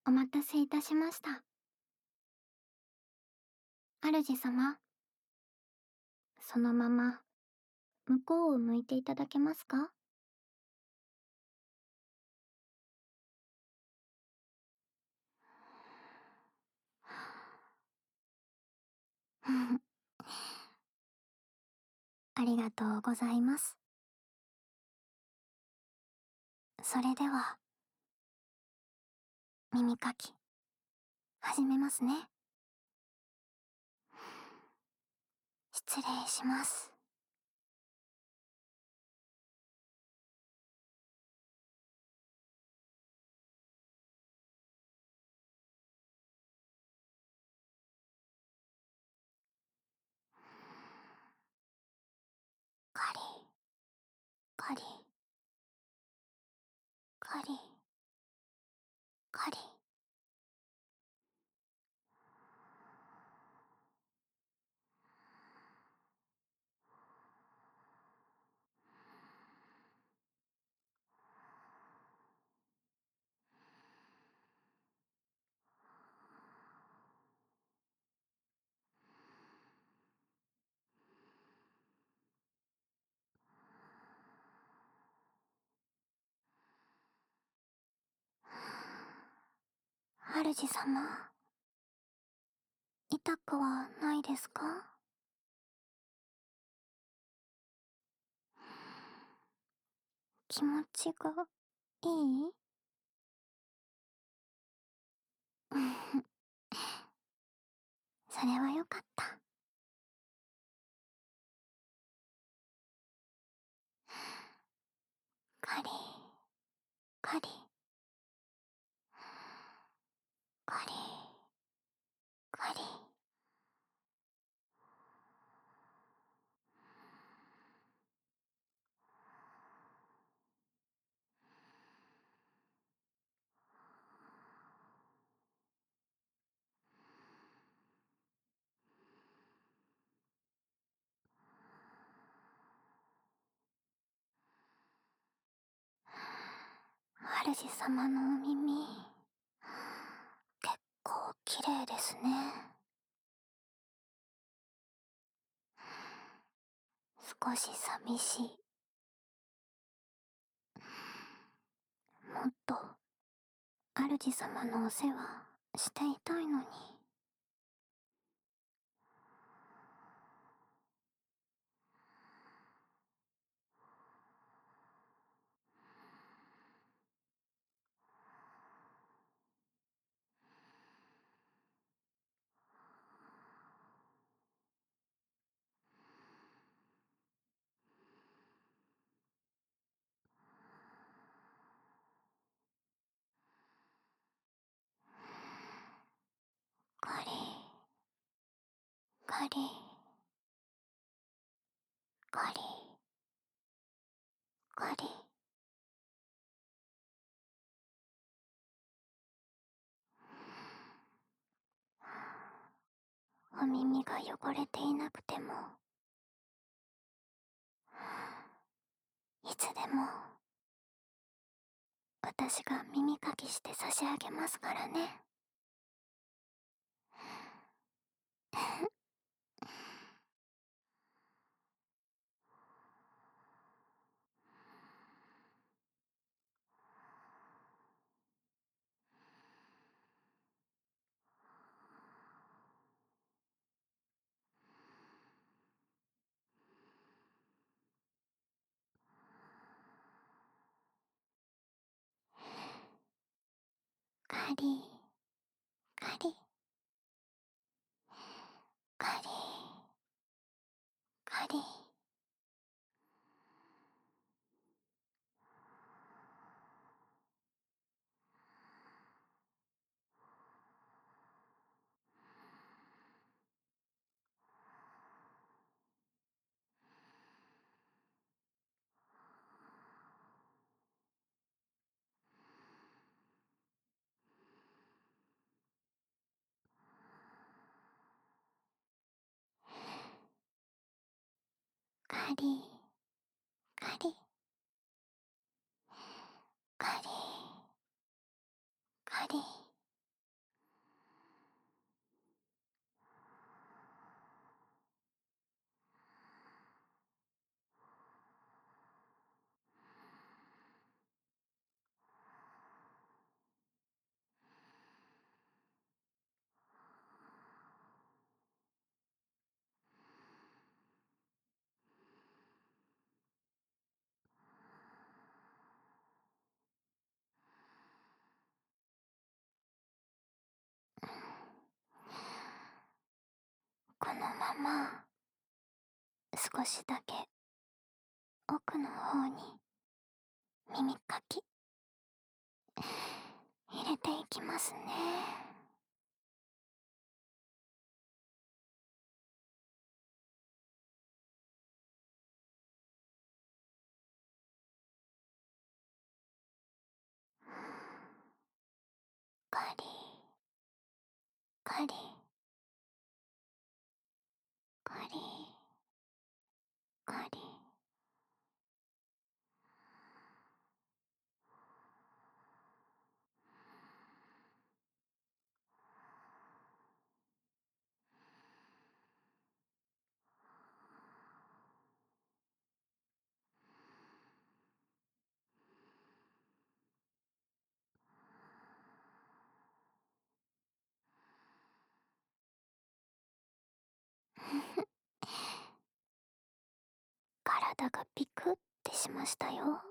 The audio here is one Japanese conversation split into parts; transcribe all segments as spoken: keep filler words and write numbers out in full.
お待たせいたしました。主様、そのまま向こうを向いていただけますか？ありがとうございます。それでは、耳かき、始めますね。失礼します。カリ、カリ、カリ、カリ。主様、痛くはないですか？気持ちがいい？それはよかった。カリ、カリ、カリ、カリ。主様のお耳、結構綺麗ですね。少し寂しい。もっと主様のお世話していたいのに。カリ、カリ、カリ、カリ。お耳が汚れていなくても、いつでも私が耳かきして差し上げますからね。カリ、カリ、カリ、カリ。カリ、カリ、カリ、カリ。 様、少しだけ奥の方に耳かき入れていきますね。カリカリカリカリ。体がピクってしましたよ。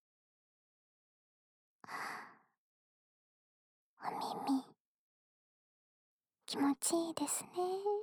お耳、気持ちいいですね。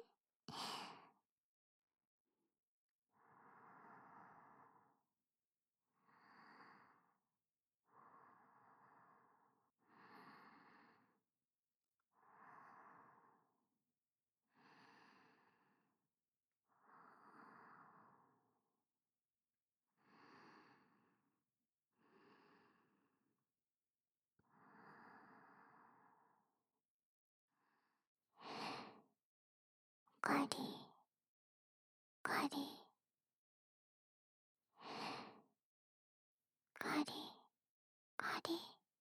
カリカリカリカリ。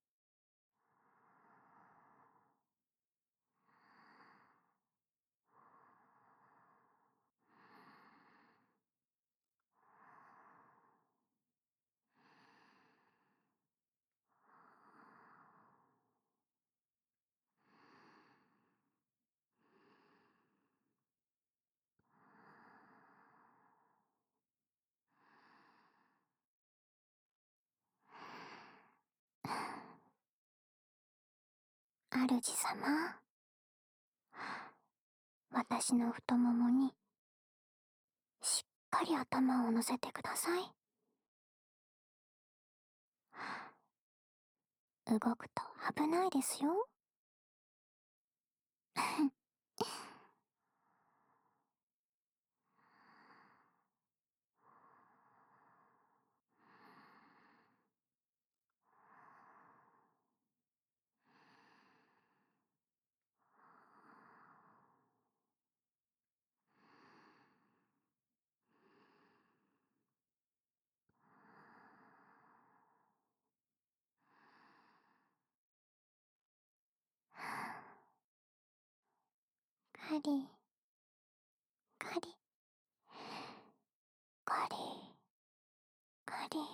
主様、私の太ももにしっかり頭を乗せてください。動くと危ないですよ。カリカリカリカリ。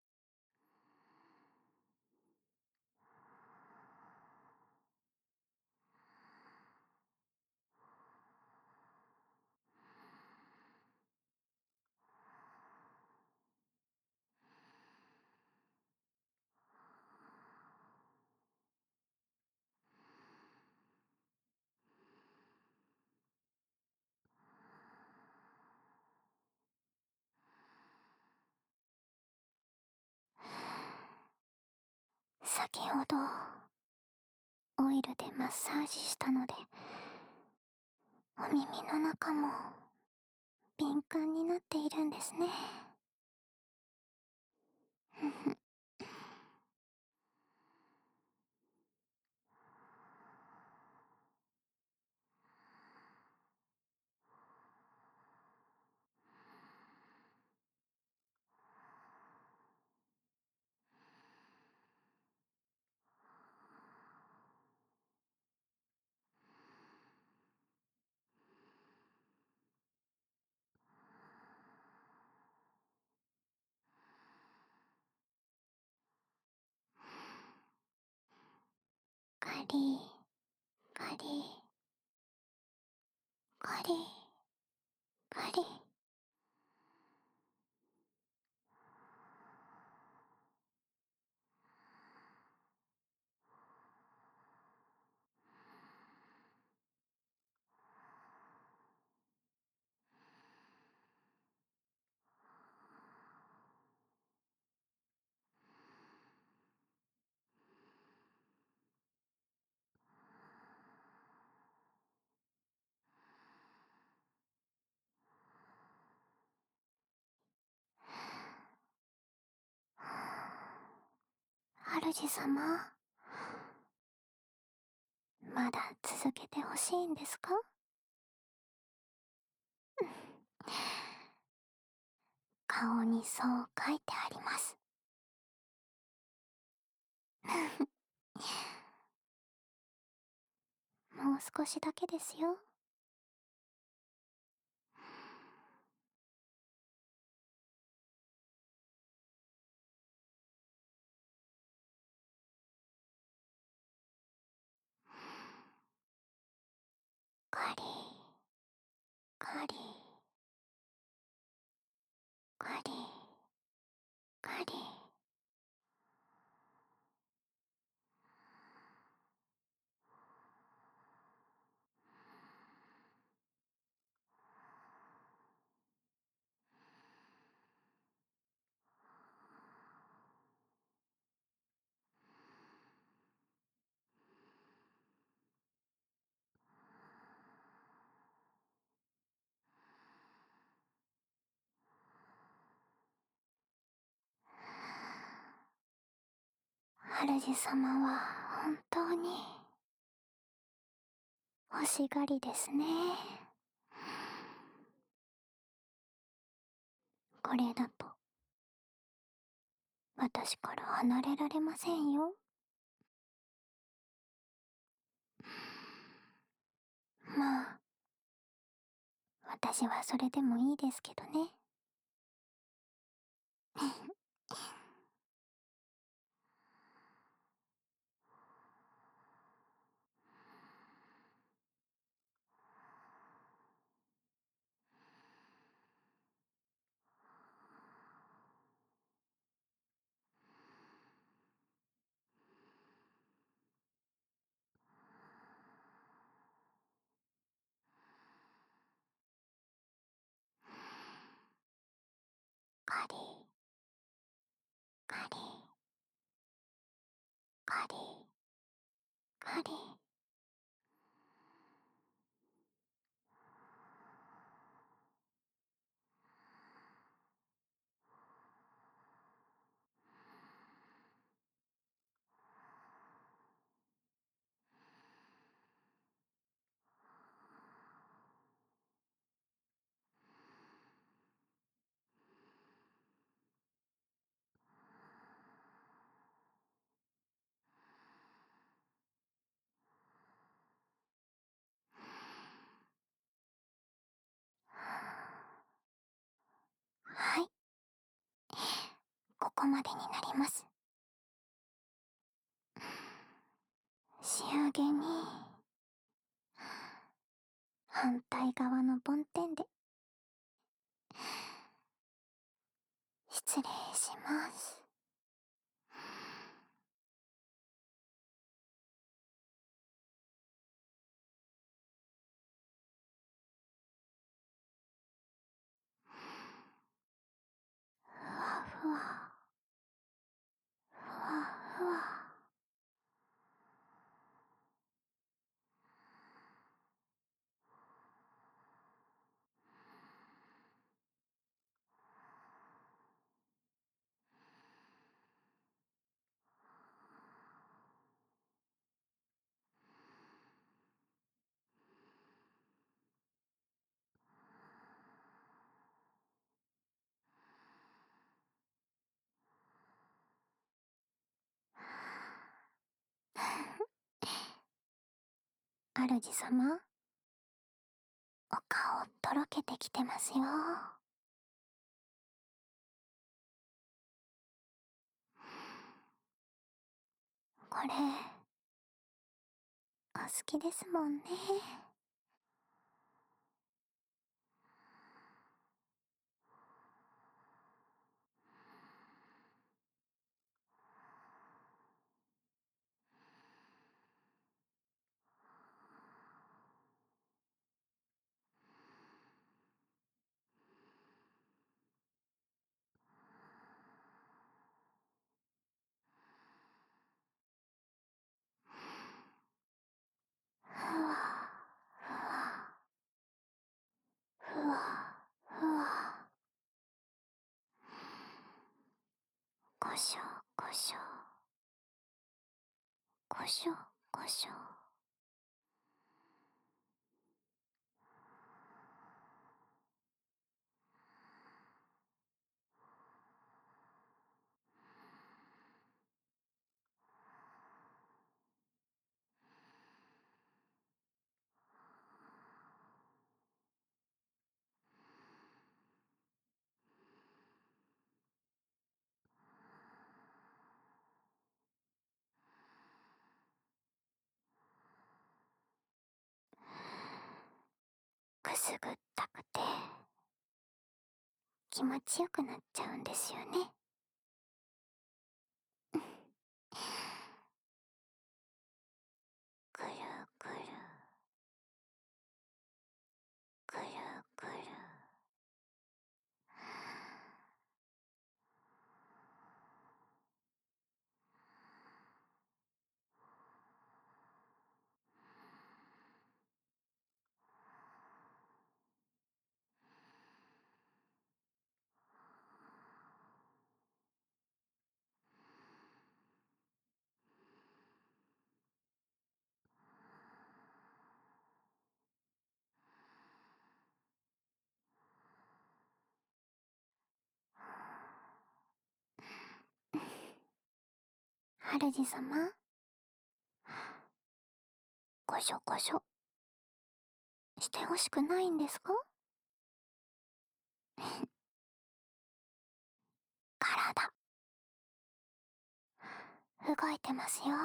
先ほどオイルでマッサージしたので、お耳の中も敏感になっているんですね。ふふ。カリカリカリカリ。 主様、まだ続けてほしいんですか？顔にそう書いてあります。もう少しだけですよ。カリー、カリー、カリー、カリー。主様は本当に欲しがりですね。これだと私から離れられませんよ。まあ、私はそれでもいいですけどね。カリー、カリー、カリー、カリー。はい、ここまでになります。仕上げに反対側の梵天で失礼します。ふわふわ、ふわふわ。主様、お顔とろけてきてますよ。これ、お好きですもんね。ふわ、ふわ、ふわ、ふわ。ごしょごしょ。 ごしょごしょ。くすぐったくて気持ちよくなっちゃうんですよね。くるくるくるくる。主様、ごしょごしょしてほしくないんですか？体動いてますよ。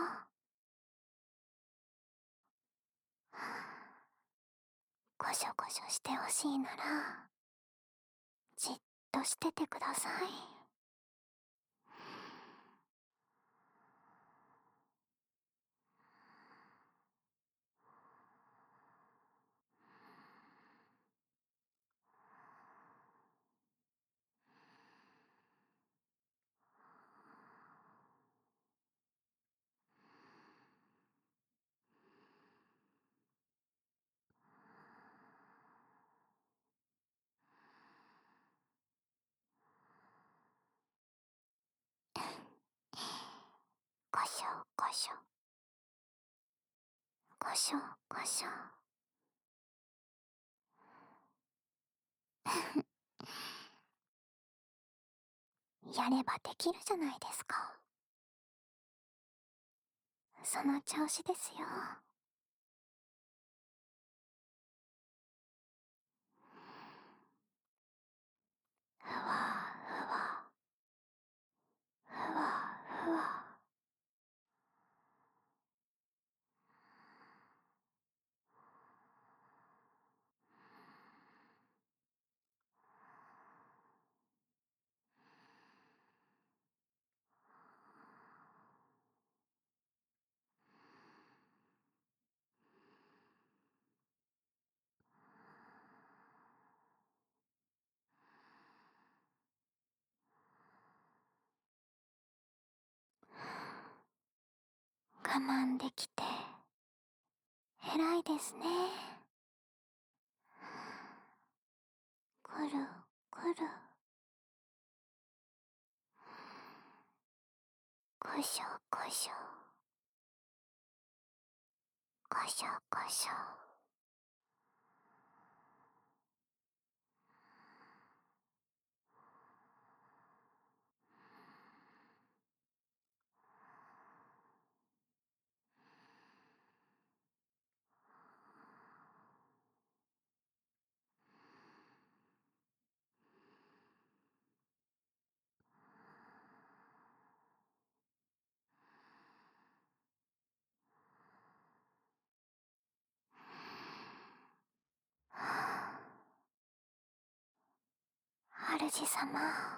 ごしょごしょしてほしいならじっとしててください。ごしょごしょごしょごしょ。やればできるじゃないですか。その調子ですよ。ふわふわふわふわ。我慢できて偉いですね。くるくる。ごしょごしょごしょごしょ。主様。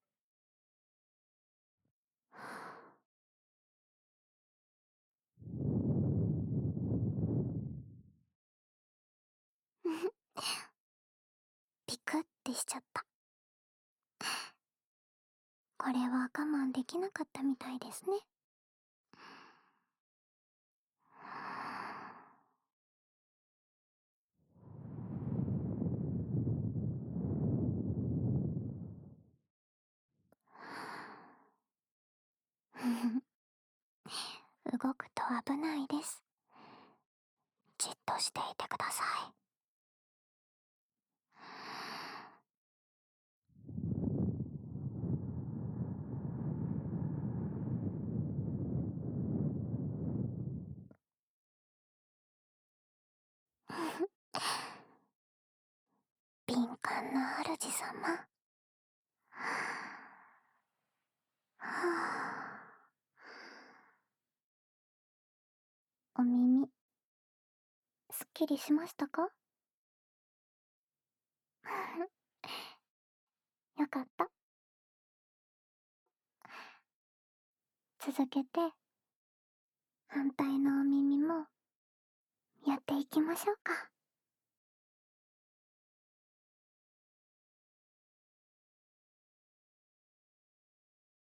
ピクってしちゃった。これは我慢できなかったみたいですね。動くと危ないです。じっとしていてください。敏感な主様。はあ、お耳、すっきりしましたか？よかった。続けて、反対のお耳もやっていきましょうか。